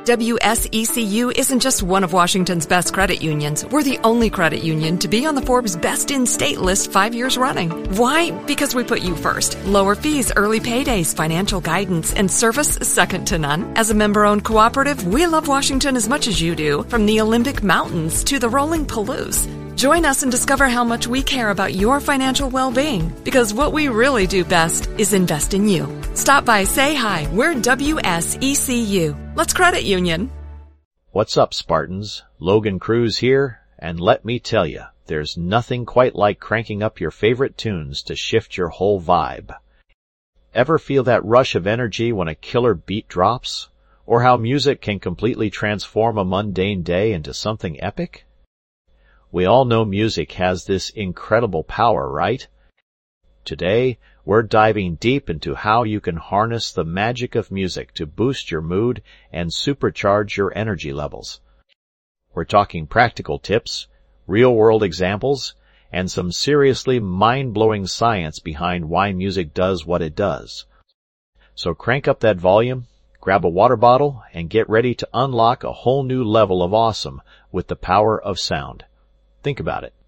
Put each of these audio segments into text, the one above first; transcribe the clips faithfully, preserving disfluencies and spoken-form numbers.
W S E C U isn't just one of Washington's best credit unions. We're the only credit union to be on the Forbes Best in State list five years running. Why? Because we put you first. Lower fees, early paydays, financial guidance, and service second to none. As a member-owned cooperative, we love Washington as much as you do, from the Olympic Mountains to the rolling Palouse. Join us and discover how much we care about your financial well-being, because what we really do best is invest in you. Stop by, say hi. We're W S E C U. Let's credit union. What's up, Spartans? Logan Cruz here, and let me tell you, there's nothing quite like cranking up your favorite tunes to shift your whole vibe. Ever feel that rush of energy when a killer beat drops? Or how music can completely transform a mundane day into something epic? We all know music has this incredible power, right? Today, we're diving deep into how you can harness the magic of music to boost your mood and supercharge your energy levels. We're talking practical tips, real-world examples, and some seriously mind-blowing science behind why music does what it does. So crank up that volume, grab a water bottle, and get ready to unlock a whole new level of awesome with the power of sound. Think about it.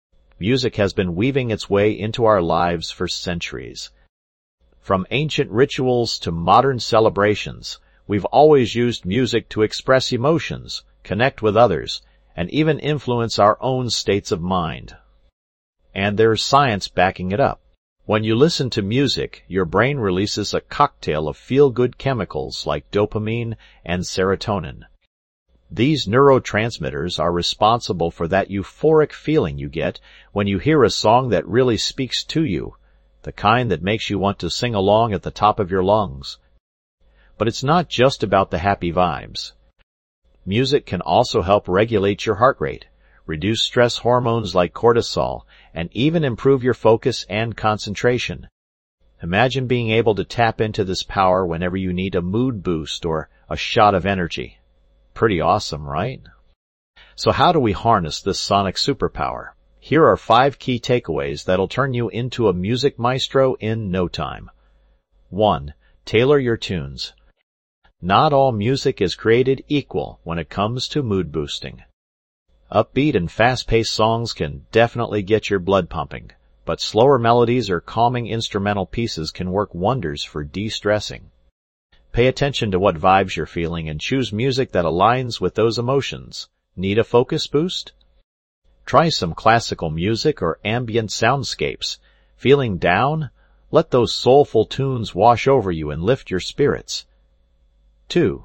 Music has been weaving its way into our lives for centuries. From ancient rituals to modern celebrations, we've always used music to express emotions, connect with others, and even influence our own states of mind. And there's science backing it up. When you listen to music, your brain releases a cocktail of feel-good chemicals like dopamine and serotonin. These neurotransmitters are responsible for that euphoric feeling you get when you hear a song that really speaks to you, the kind that makes you want to sing along at the top of your lungs. But it's not just about the happy vibes. Music can also help regulate your heart rate, reduce stress hormones like cortisol, and even improve your focus and concentration. Imagine being able to tap into this power whenever you need a mood boost or a shot of energy. Pretty awesome, right? So how do we harness this sonic superpower? Here are five key takeaways that'll turn you into a music maestro in no time. One, tailor your tunes. Not all music is created equal when it comes to mood boosting. Upbeat and fast-paced songs can definitely get your blood pumping, but slower melodies or calming instrumental pieces can work wonders for de-stressing. Pay attention to what vibes you're feeling and choose music that aligns with those emotions. Need a focus boost? Try some classical music or ambient soundscapes. Feeling down? Let those soulful tunes wash over you and lift your spirits. Two.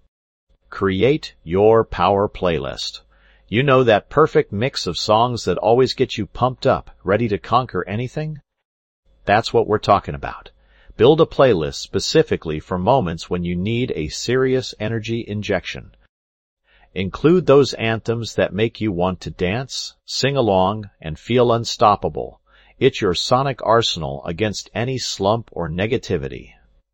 Create your power playlist. You know that perfect mix of songs that always get you pumped up, ready to conquer anything? That's what we're talking about. Build a playlist specifically for moments when you need a serious energy injection. Include those anthems that make you want to dance, sing along, and feel unstoppable. It's your sonic arsenal against any slump or negativity.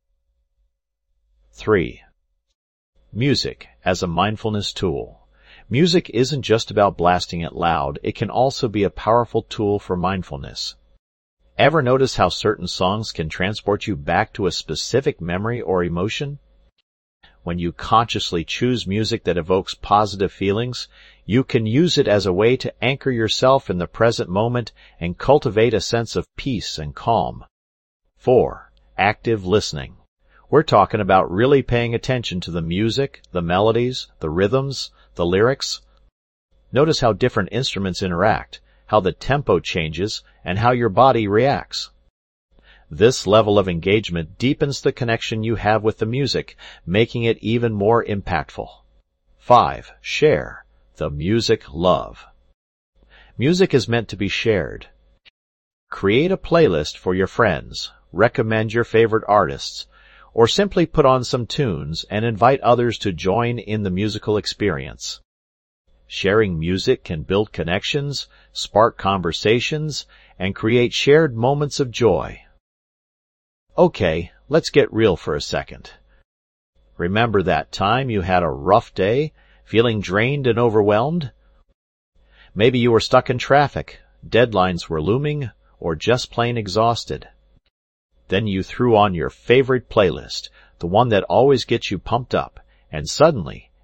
Three. Music as a mindfulness tool. Music isn't just about blasting it loud. It can also be a powerful tool for mindfulness. Ever notice how certain songs can transport you back to a specific memory or emotion? When you consciously choose music that evokes positive feelings, you can use it as a way to anchor yourself in the present moment and cultivate a sense of peace and calm. Four. Active listening. We're talking about really paying attention to the music, the melodies, the rhythms, the lyrics. Notice how different instruments interact, how the tempo changes, and how your body reacts. This level of engagement deepens the connection you have with the music, making it even more impactful. Five. Share the music love. Music is meant to be shared. Create a playlist for your friends, recommend your favorite artists, or simply put on some tunes and invite others to join in the musical experience. Sharing music can build connections, spark conversations, and create shared moments of joy. Okay, let's get real for a second. Remember that time you had a rough day, feeling drained and overwhelmed? Maybe you were stuck in traffic, deadlines were looming, or just plain exhausted. Then you threw on your favorite playlist, the one that always gets you pumped up, and suddenly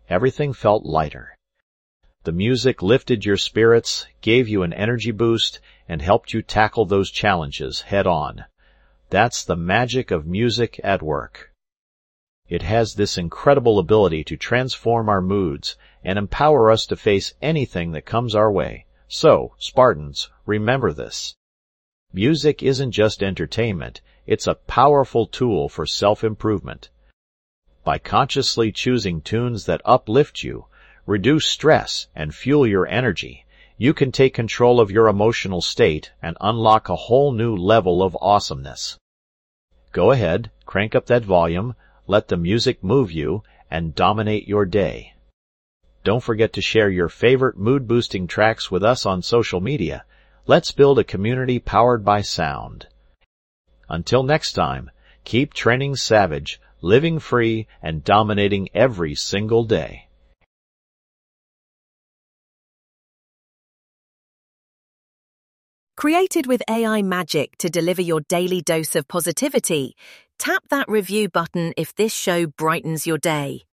everything felt lighter. The music lifted your spirits, gave you an energy boost, and helped you tackle those challenges head on. That's the magic of music at work. It has this incredible ability to transform our moods and empower us to face anything that comes our way. So, Spartans, remember this. Music isn't just entertainment, it's a powerful tool for self-improvement. By consciously choosing tunes that uplift you, reduce stress, and fuel your energy, you can take control of your emotional state and unlock a whole new level of awesomeness. Go ahead, crank up that volume, let the music move you, and dominate your day. Don't forget to share your favorite mood-boosting tracks with us on social media. Let's build a community powered by sound. Until next time, keep training savage, living free, and dominating every single day. Created with A I magic to deliver your daily dose of positivity, tap that review button if this show brightens your day.